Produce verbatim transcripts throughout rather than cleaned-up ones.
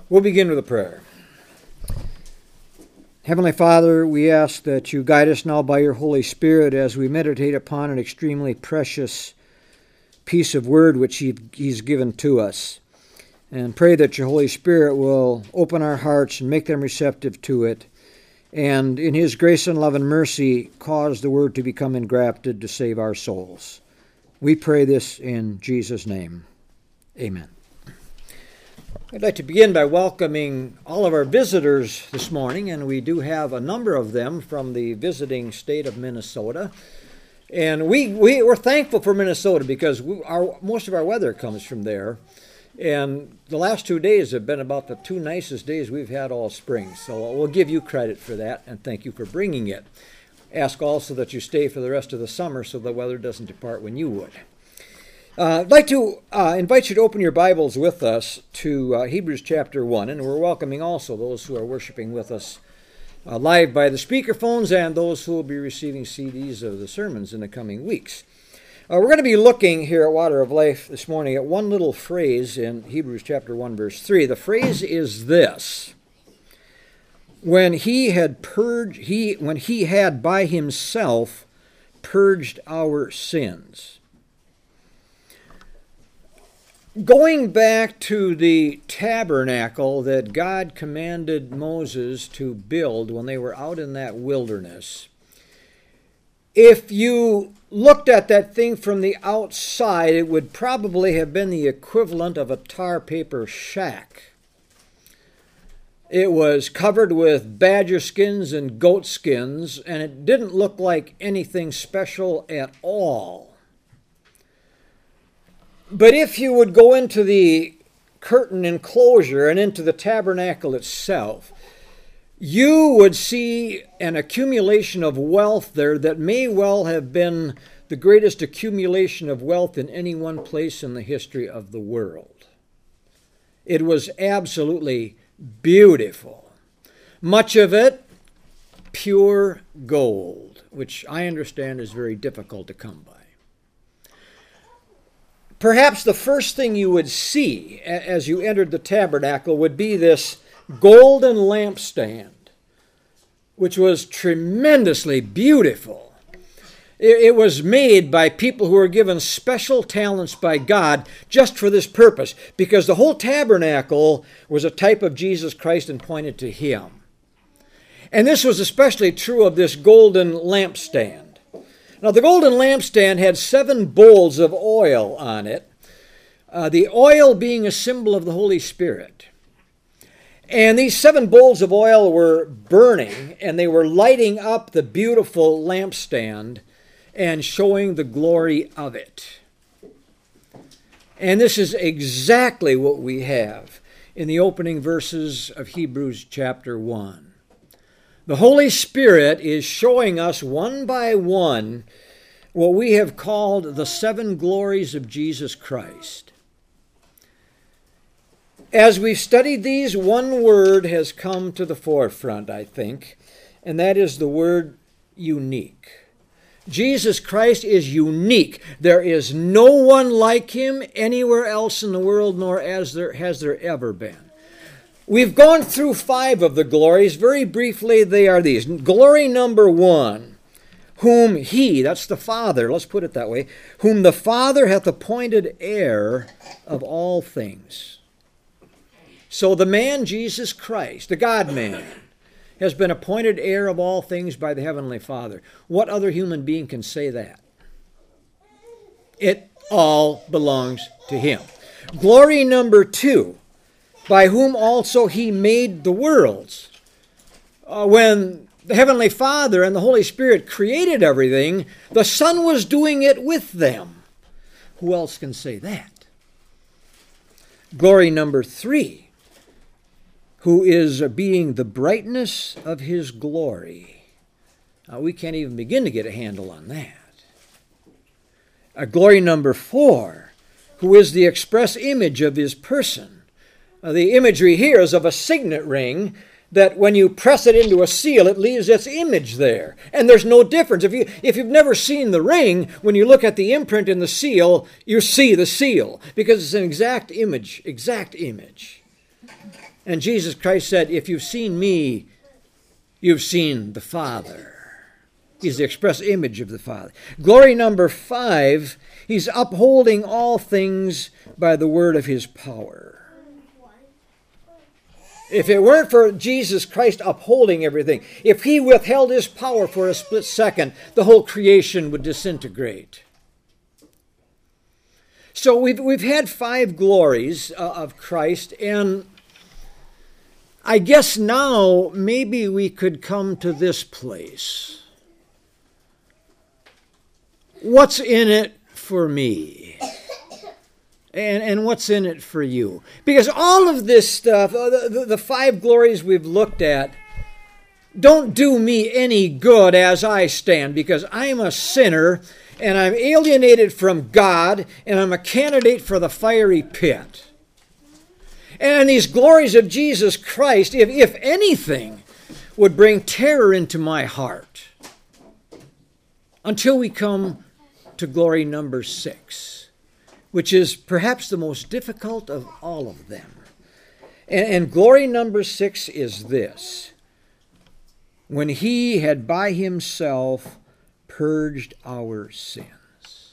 We'll begin with a prayer. Heavenly Father, we ask that you guide us now by your Holy Spirit as we meditate upon an extremely precious piece of word which he's given to us. And pray that your Holy Spirit will open our hearts and make them receptive to it. And in his grace and love and mercy, cause the word to become engrafted to save our souls. We pray this in Jesus' name. Amen. I'd like to begin by welcoming all of our visitors this morning, and we do have a number of them from the visiting state of Minnesota. And we, we, we're thankful for Minnesota because we, our, most of our weather comes from there. And the last two days have been about the two nicest days we've had all spring. So we'll give you credit for that, and thank you for bringing it. Ask also that you stay for the rest of the summer so the weather doesn't depart when you would. Uh, I'd like to uh, invite you to open your Bibles with us to uh, Hebrews chapter one, and we're welcoming also those who are worshiping with us uh, live by the speakerphones and those who will be receiving C Ds of the sermons in the coming weeks. Uh, we're going to be looking here at Water of Life this morning at one little phrase in Hebrews chapter one, verse three. The phrase is this: when he had purged, he when he had by himself purged our sins. Going back to the tabernacle that God commanded Moses to build when they were out in that wilderness, if you looked at that thing from the outside, it would probably have been the equivalent of a tar paper shack. It was covered with badger skins and goat skins, and it didn't look like anything special at all. But if you would go into the curtain enclosure and into the tabernacle itself, you would see an accumulation of wealth there that may well have been the greatest accumulation of wealth in any one place in the history of the world. It was absolutely beautiful. Much of it pure gold, which I understand is very difficult to come by. Perhaps the first thing you would see as you entered the tabernacle would be this golden lampstand, which was tremendously beautiful. It was made by people who were given special talents by God just for this purpose, because the whole tabernacle was a type of Jesus Christ and pointed to him. And this was especially true of this golden lampstand. Now, the golden lampstand had seven bowls of oil on it, uh, the oil being a symbol of the Holy Spirit. And these seven bowls of oil were burning, and they were lighting up the beautiful lampstand and showing the glory of it. And this is exactly what we have in the opening verses of Hebrews chapter one. The Holy Spirit is showing us one by one what we have called the seven glories of Jesus Christ. As we've studied these, one word has come to the forefront, I think, and that is the word unique. Jesus Christ is unique. There is no one like him anywhere else in the world, nor as there has there ever been. We've gone through five of the glories. Very briefly, they are these. Glory number one, whom he, that's the Father, let's put it that way, whom the Father hath appointed heir of all things. So the man Jesus Christ, the God-man, has been appointed heir of all things by the Heavenly Father. What other human being can say that? It all belongs to him. Glory number two, by whom also he made the worlds. Uh, when the Heavenly Father and the Holy Spirit created everything, the Son was doing it with them. Who else can say that? Glory number three, who is being the brightness of his glory. Now, we can't even begin to get a handle on that. Uh, glory number four, who is the express image of his person. Uh, the imagery here is of a signet ring that when you press it into a seal, it leaves its image there. And there's no difference. If, you, if you've never seen the ring, when you look at the imprint in the seal, you see the seal because it's an exact image, exact image. And Jesus Christ said, if you've seen me, you've seen the Father. He's the express image of the Father. Glory number five, he's upholding all things by the word of his power. If it weren't for Jesus Christ upholding everything, if he withheld his power for a split second, the whole creation would disintegrate. So we've, we've had five glories uh, of Christ, and I guess now maybe we could come to this place. What's in it for me? And, and what's in it for you? Because all of this stuff, the, the, the five glories we've looked at, don't do me any good as I stand, because I'm a sinner, and I'm alienated from God, and I'm a candidate for the fiery pit. And these glories of Jesus Christ, if, if anything, would bring terror into my heart. Until we come to glory number six, which is perhaps the most difficult of all of them. And, and glory number six is this: when he had by himself purged our sins.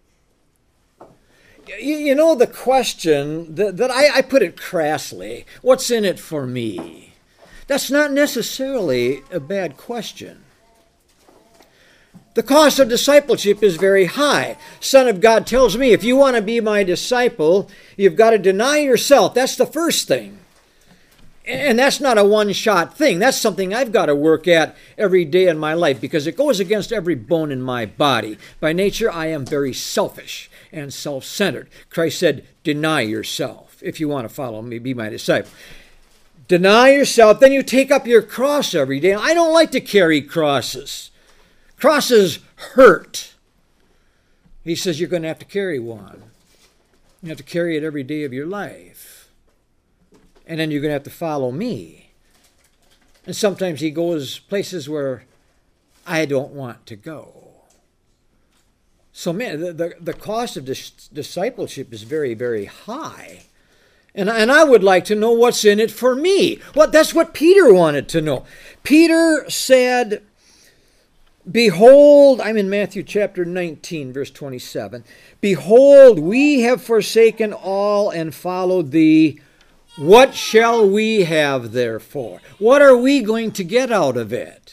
You, you know, the question that, that I, I put it crassly, what's in it for me? That's not necessarily a bad question. The cost of discipleship is very high. Son of God tells me, if you want to be my disciple, you've got to deny yourself. That's the first thing. And that's not a one-shot thing. That's something I've got to work at every day in my life, because it goes against every bone in my body. By nature, I am very selfish and self-centered. Christ said, deny yourself if you want to follow me, be my disciple. Deny yourself, then you take up your cross every day. I don't like to carry crosses. Crosses hurt. He says you're going to have to carry one. You have to carry it every day of your life. And then you're going to have to follow me. And sometimes he goes places where I don't want to go. So man, the, the, the cost of dis- discipleship is very, very high. And, and I would like to know what's in it for me. Well, that's what Peter wanted to know. Peter said, behold, I'm in Matthew chapter nineteen, verse twenty-seven. Behold, we have forsaken all and followed thee. What shall we have therefore? What are we going to get out of it?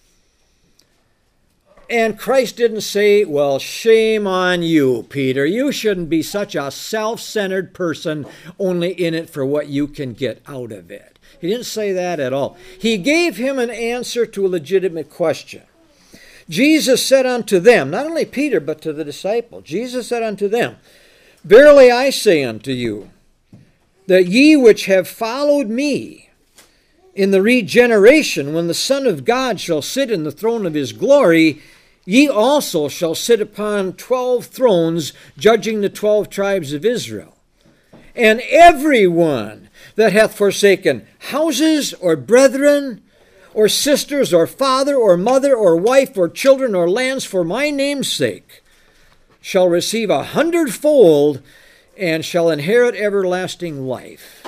And Christ didn't say, well, shame on you, Peter. You shouldn't be such a self-centered person, only in it for what you can get out of it. He didn't say that at all. He gave him an answer to a legitimate question. Jesus said unto them, not only Peter, but to the disciple, Jesus said unto them, verily I say unto you, that ye which have followed me in the regeneration, when the Son of God shall sit in the throne of his glory, ye also shall sit upon twelve thrones, judging the twelve tribes of Israel. And every one that hath forsaken houses or brethren, or sisters, or father, or mother, or wife, or children, or lands, for my name's sake, shall receive a hundredfold, and shall inherit everlasting life.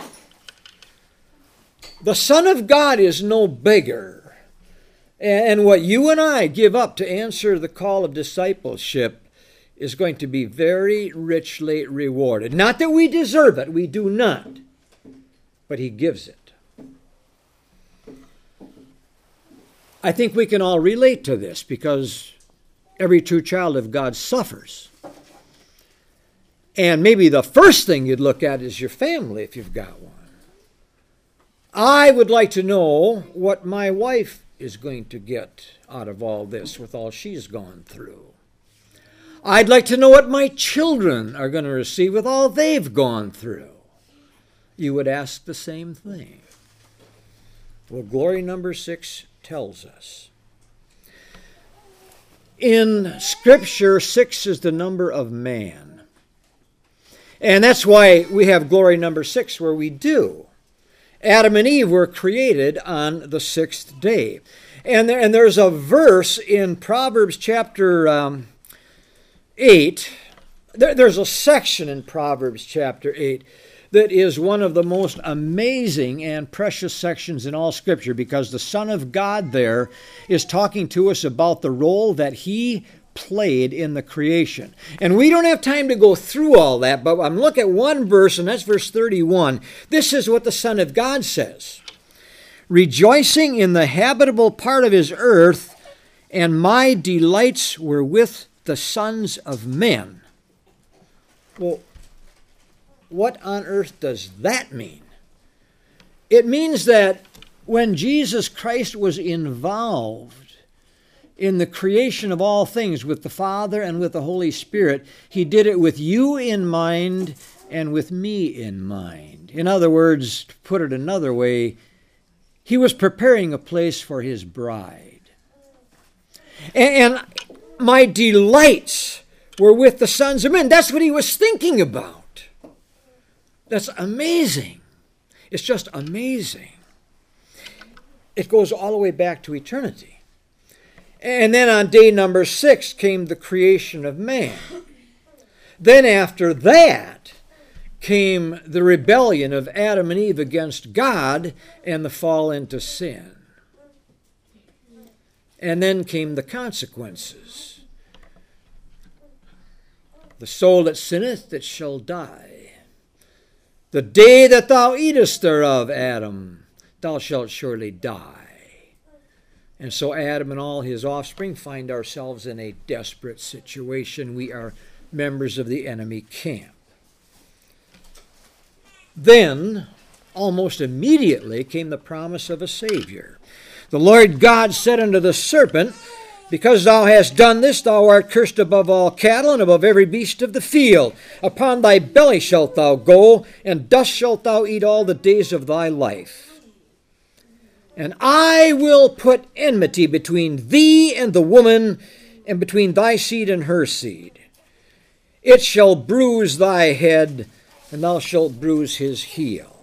The Son of God is no beggar. And what you and I give up to answer the call of discipleship is going to be very richly rewarded. Not that we deserve it, we do not, but he gives it. I think we can all relate to this, because every true child of God suffers. And maybe the first thing you'd look at is your family, if you've got one. I would like to know what my wife is going to get out of all this, with all she's gone through. I'd like to know what my children are going to receive with all they've gone through. You would ask the same thing. Well, glory number six tells us. In Scripture, six is the number of man. And that's why we have glory number six where we do. Adam and Eve were created on the sixth day. And, there, and there's a verse in Proverbs chapter um, eight. There, there's a section in Proverbs chapter eight that is one of the most amazing and precious sections in all Scripture, because the Son of God there is talking to us about the role that He played in the creation. And we don't have time to go through all that, but I'm looking at one verse, and that's verse thirty-one. This is what the Son of God says. Rejoicing in the habitable part of His earth, and my delights were with the sons of men. Well, what on earth does that mean? It means that when Jesus Christ was involved in the creation of all things with the Father and with the Holy Spirit, He did it with you in mind and with me in mind. In other words, to put it another way, He was preparing a place for His bride. And my delights were with the sons of men. That's what He was thinking about. That's amazing. It's just amazing. It goes all the way back to eternity. And then on day number six came the creation of man. Then after that came the rebellion of Adam and Eve against God and the fall into sin. And then came the consequences. The soul that sinneth, it shall die. The day that thou eatest thereof, Adam, thou shalt surely die. And so Adam and all his offspring find ourselves in a desperate situation. We are members of the enemy camp. Then, almost immediately, came the promise of a Savior. The Lord God said unto the serpent, Because thou hast done this, thou art cursed above all cattle and above every beast of the field. Upon thy belly shalt thou go, and dust shalt thou eat all the days of thy life. And I will put enmity between thee and the woman, and between thy seed and her seed. It shall bruise thy head, and thou shalt bruise his heel.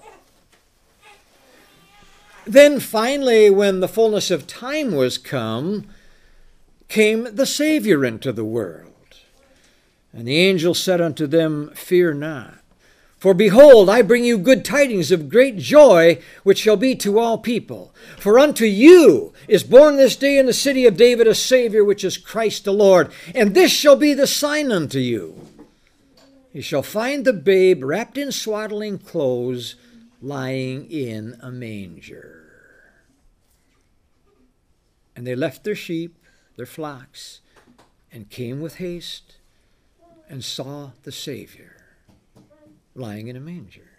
Then finally, when the fullness of time was come, came the Savior into the world. And the angel said unto them, Fear not. For behold, I bring you good tidings of great joy, which shall be to all people. For unto you is born this day in the city of David a Savior, which is Christ the Lord. And this shall be the sign unto you. You shall find the babe wrapped in swaddling clothes, lying in a manger. And they left their sheep, their flocks, and came with haste, and saw the Savior lying in a manger.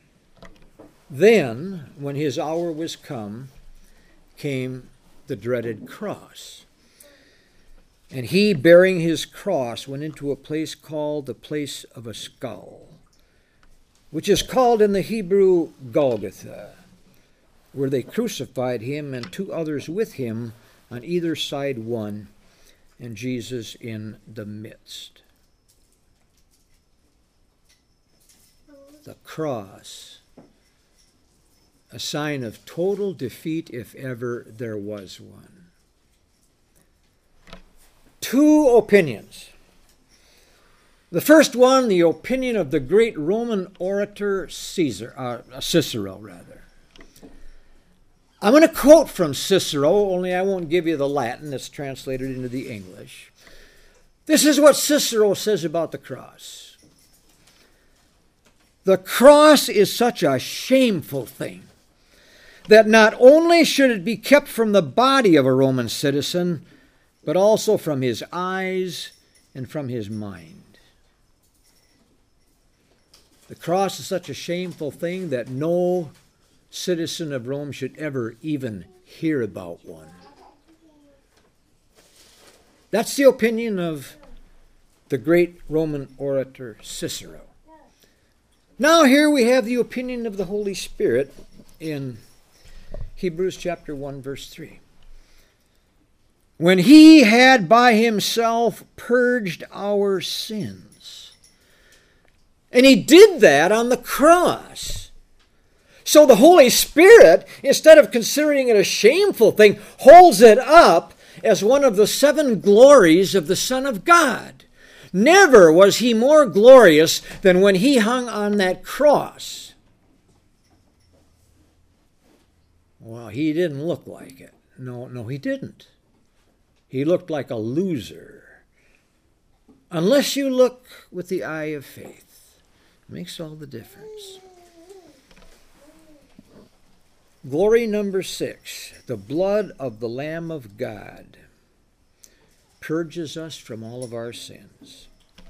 Then, when his hour was come, came the dreaded cross. And he, bearing his cross, went into a place called the place of a skull, which is called in the Hebrew Golgotha, where they crucified him and two others with him, on either side one, and Jesus in the midst. The cross, a sign of total defeat if ever there was one. Two opinions. The first one, the opinion of the great Roman orator Caesar, uh, Cicero, rather. I'm going to quote from Cicero, only I won't give you the Latin that's translated into the English. This is what Cicero says about the cross. The cross is such a shameful thing that not only should it be kept from the body of a Roman citizen, but also from his eyes and from his mind. The cross is such a shameful thing that no citizen of Rome should ever even hear about one. That's the opinion of the great Roman orator Cicero. Now here we have the opinion of the Holy Spirit in Hebrews chapter one, verse three. When he had by himself purged our sins. And he did that on the cross. So the Holy Spirit, instead of considering it a shameful thing, holds it up as one of the seven glories of the Son of God. Never was he more glorious than when he hung on that cross. Well, he didn't look like it. No, no, he didn't. He looked like a loser. Unless you look with the eye of faith. It makes all the difference. Glory number six. The blood of the Lamb of God purges us from all of our sins.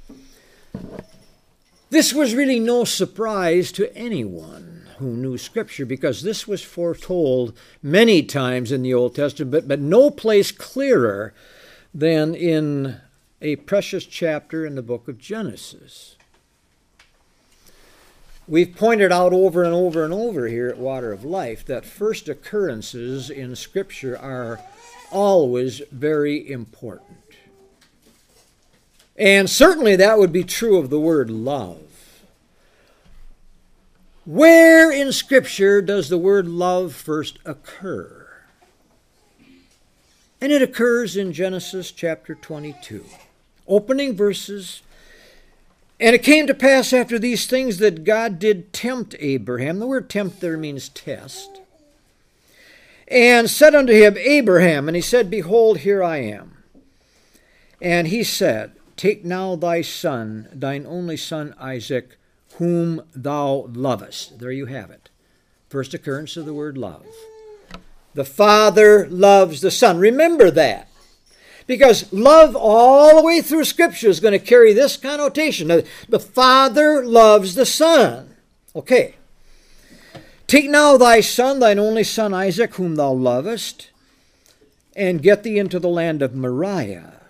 This was really no surprise to anyone who knew Scripture, because this was foretold many times in the Old Testament, but, but no place clearer than in a precious chapter in the book of Genesis. We've pointed out over and over and over here at Water of Life that first occurrences in Scripture are always very important. And certainly that would be true of the word love. Where in Scripture does the word love first occur? And it occurs in Genesis chapter twenty-two. Opening verses. And it came to pass after these things that God did tempt Abraham. The word tempt there means test. And said unto him, Abraham, and he said, Behold, here I am. And he said, Take now thy son, thine only son Isaac, whom thou lovest. There you have it. First occurrence of the word love. The Father loves the Son. Remember that. Because love all the way through Scripture is going to carry this connotation. The Father loves the Son. Okay. Take now thy son, thine only son Isaac, whom thou lovest, and get thee into the land of Moriah.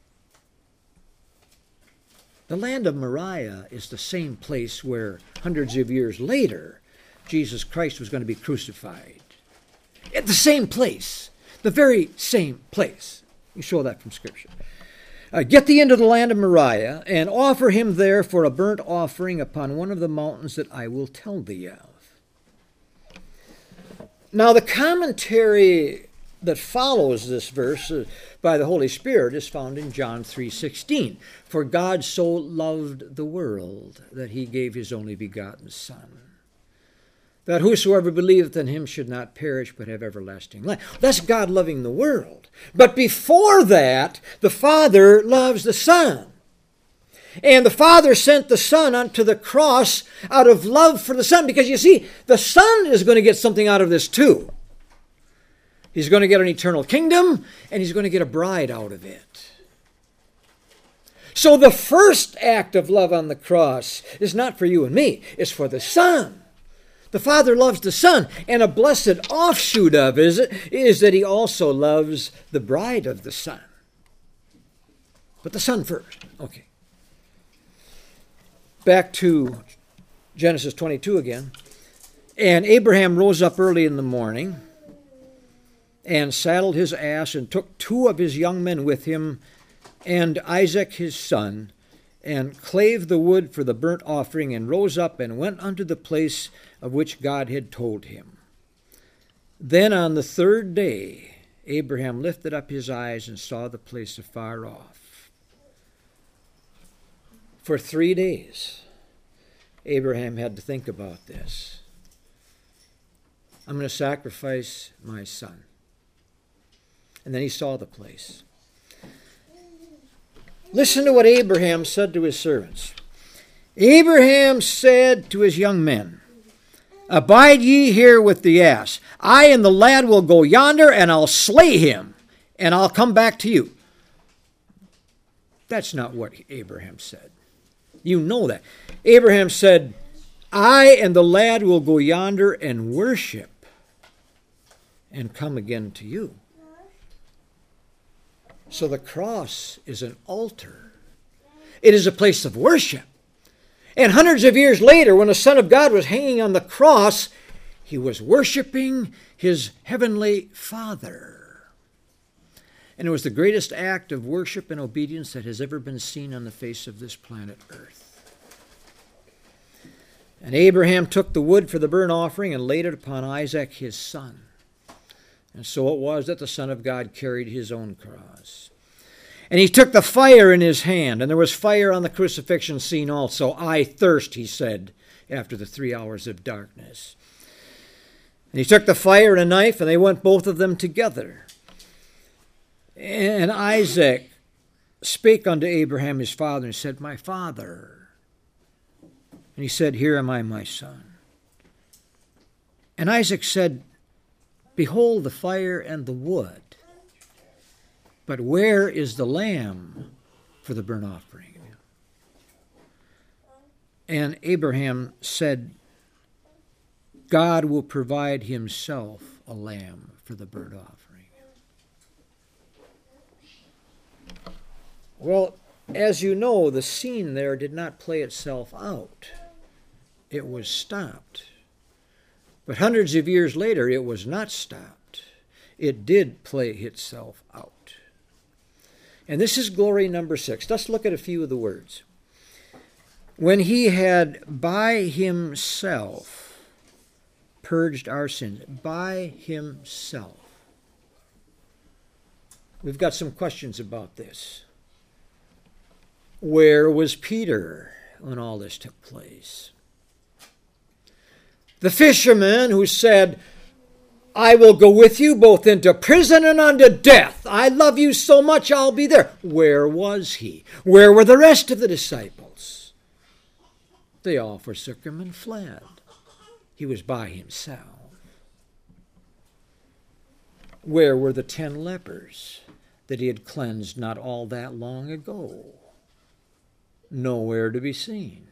The land of Moriah is the same place where hundreds of years later Jesus Christ was going to be crucified. At the same place. The very same place. You show that from Scripture. Uh, get thee into the land of Moriah, and offer him there for a burnt offering upon one of the mountains that I will tell thee of. Now the commentary that follows this verse uh, by the Holy Spirit is found in John three sixteen. For God so loved the world that he gave his only begotten Son, that whosoever believeth in him should not perish but have everlasting life. That's God loving the world. But before that, the Father loves the Son. And the Father sent the Son unto the cross out of love for the Son. Because you see, the Son is going to get something out of this too. He's going to get an eternal kingdom, and he's going to get a bride out of it. So the first act of love on the cross is not for you and me. It's for the Son. The Father loves the Son, and a blessed offshoot of it is, is that he also loves the bride of the Son. But the Son first. Okay. Back to Genesis twenty-two again. And Abraham rose up early in the morning and saddled his ass and took two of his young men with him and Isaac his son, and clave the wood for the burnt offering, and rose up and went unto the place of which God had told him. Then on the third day Abraham lifted up his eyes and saw the place afar off. For three days Abraham had to think about this. I'm going to sacrifice my son. And then he saw the place. Listen to what Abraham said to his servants. Abraham said to his young men, Abide ye here with the ass. I and the lad will go yonder, and I'll slay him, and I'll come back to you. That's not what Abraham said. You know that. Abraham said, I and the lad will go yonder and worship, and come again to you. So the cross is an altar. It is a place of worship. And hundreds of years later, when the Son of God was hanging on the cross, he was worshiping his heavenly Father. And it was the greatest act of worship and obedience that has ever been seen on the face of this planet Earth. And Abraham took the wood for the burnt offering and laid it upon Isaac his son. And so it was that the Son of God carried his own cross. And he took the fire in his hand, and there was fire on the crucifixion scene also. I thirst, he said, after the three hours of darkness. And he took the fire and a knife, and they went both of them together. And Isaac spake unto Abraham his father, and said, My father. And he said, Here am I, my son. And Isaac said, Behold the fire and the wood, but where is the lamb for the burnt offering? And Abraham said, God will provide himself a lamb for the burnt offering. Well, as you know, the scene there did not play itself out. It was stopped. But hundreds of years later, it was not stopped. It did play itself out. And this is glory number six. Let's look at a few of the words. When he had by himself purged our sins, by himself. We've got some questions about this. Where was Peter when all this took place? The fisherman who said, I will go with you both into prison and unto death. I love you so much, I'll be there. Where was he? Where were the rest of the disciples? They all forsook him and fled. He was by himself. Where were the ten lepers that he had cleansed not all that long ago? Nowhere to be seen.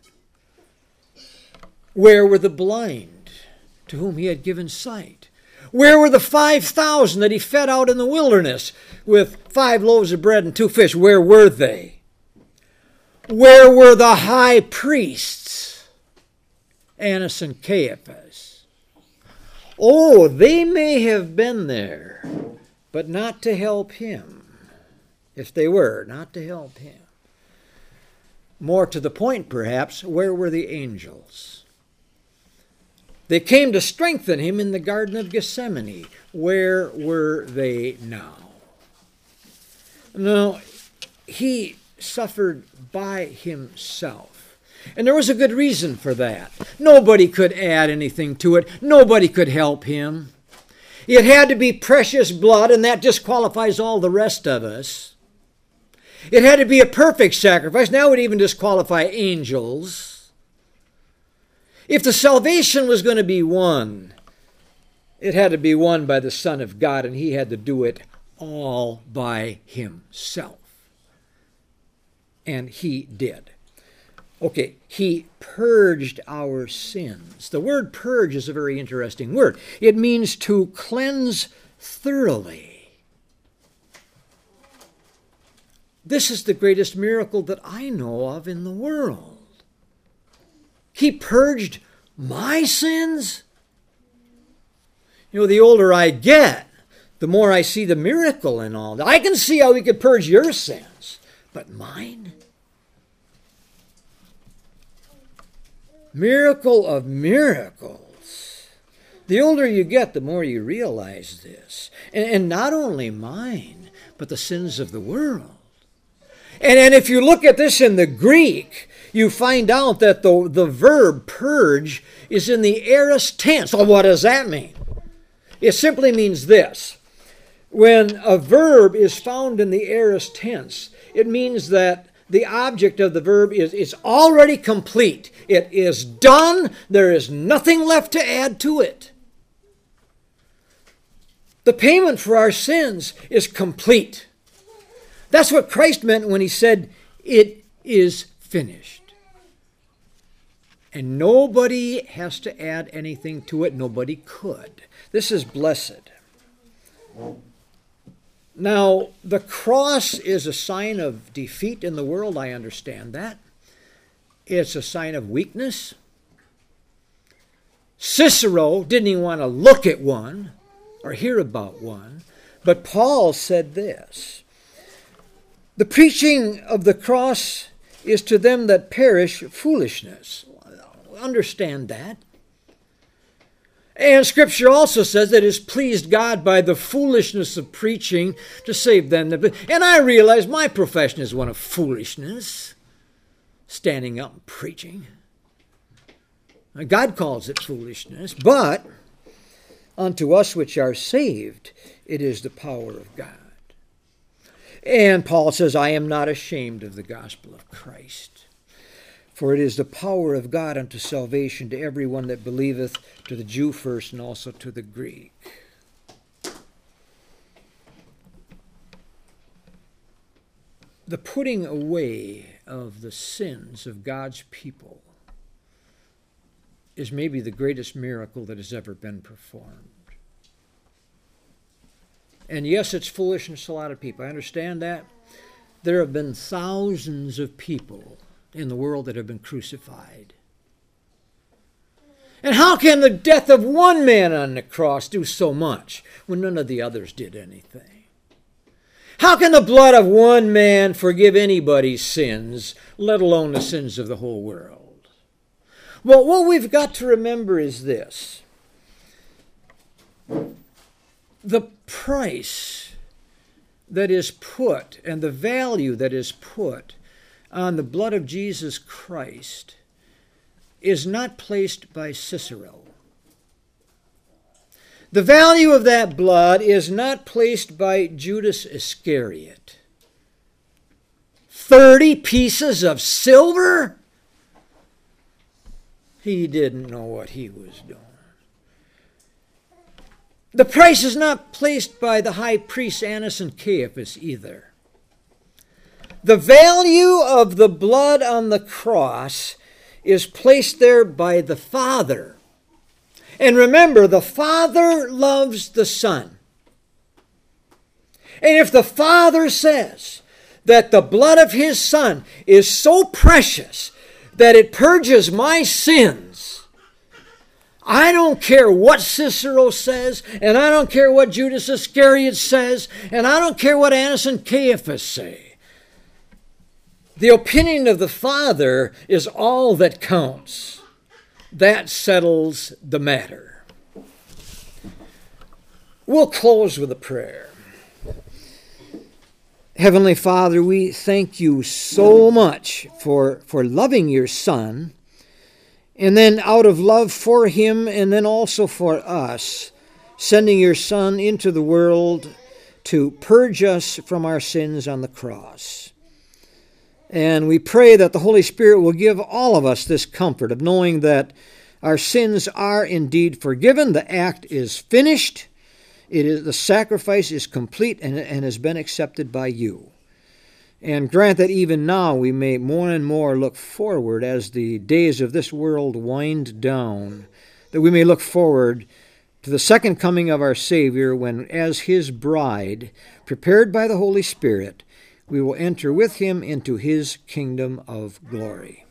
Where were the blind to whom he had given sight? Where were the five thousand that he fed out in the wilderness with five loaves of bread and two fish? Where were they? Where were the high priests, Annas and Caiaphas? Oh, they may have been there, but not to help him. If they were, not to help him. More to the point, perhaps, where were the angels? They came to strengthen him in the Garden of Gethsemane. Where were they now? No, he suffered by himself. And there was a good reason for that. Nobody could add anything to it. Nobody could help him. It had to be precious blood, and that disqualifies all the rest of us. It had to be a perfect sacrifice. Now it would even disqualify angels. If the salvation was going to be won, it had to be won by the Son of God, and he had to do it all by himself. And he did. Okay, he purged our sins. The word purge is a very interesting word. It means to cleanse thoroughly. This is the greatest miracle that I know of in the world. He purged my sins? You know, the older I get, the more I see the miracle in all that. I can see how he could purge your sins, but mine? Miracle of miracles. The older you get, the more you realize this. And, and not only mine, but the sins of the world. And, and if you look at this in the Greek, you find out that the, the verb purge is in the aorist tense. Well, what does that mean? It simply means this. When a verb is found in the aorist tense, it means that the object of the verb is, is already complete. It is done. There is nothing left to add to it. The payment for our sins is complete. That's what Christ meant when he said, it is finished. And nobody has to add anything to it. Nobody could. This is blessed. Now, the cross is a sign of defeat in the world. I understand that. It's a sign of weakness. Cicero didn't even want to look at one or hear about one. But Paul said this. The preaching of the cross is to them that perish foolishness. Understand that. And Scripture also says that it has pleased God by the foolishness of preaching to save them. That, and I realize my profession is one of foolishness, standing up and preaching. God calls it foolishness, but unto us which are saved, it is the power of God. And Paul says, I am not ashamed of the gospel of Christ, for it is the power of God unto salvation to everyone that believeth, to the Jew first and also to the Greek. The putting away of the sins of God's people is maybe the greatest miracle that has ever been performed. And yes, it's foolishness to a lot of people. I understand that. There have been thousands of people in the world that have been crucified. And how can the death of one man on the cross do so much when none of the others did anything? How can the blood of one man forgive anybody's sins, let alone the sins of the whole world? Well, what we've got to remember is this. The price that is put and the value that is put on the blood of Jesus Christ is not placed by Cicero. The value of that blood is not placed by Judas Iscariot. Thirty pieces of silver? He didn't know what he was doing. The price is not placed by the high priests Annas and Caiaphas either. The value of the blood on the cross is placed there by the Father. And remember, the Father loves the Son. And if the Father says that the blood of His Son is so precious that it purges my sins, I don't care what Cicero says, and I don't care what Judas Iscariot says, and I don't care what Annas and Caiaphas say. The opinion of the Father is all that counts. That settles the matter. We'll close with a prayer. Heavenly Father, we thank you so much for, for loving your Son, and then out of love for him and then also for us, sending your Son into the world to purge us from our sins on the cross. And we pray that the Holy Spirit will give all of us this comfort of knowing that our sins are indeed forgiven. The act is finished. It is, the sacrifice is complete and, and has been accepted by you. And grant that even now we may more and more look forward as the days of this world wind down, that we may look forward to the second coming of our Savior when, as His bride, prepared by the Holy Spirit, we will enter with Him into His kingdom of glory.